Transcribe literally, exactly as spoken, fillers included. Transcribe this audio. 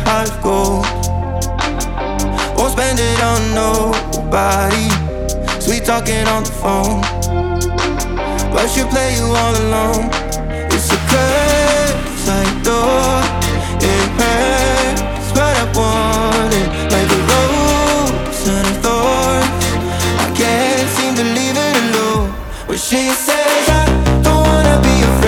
heart of gold. Won't spend it on nobody. Sweet talking on the phone, but she'll play you all alone. It's a curse I adore. It hurts, but I want it. Like a rose and a thorn, I can't seem to leave it alone. When she says I don't wanna be a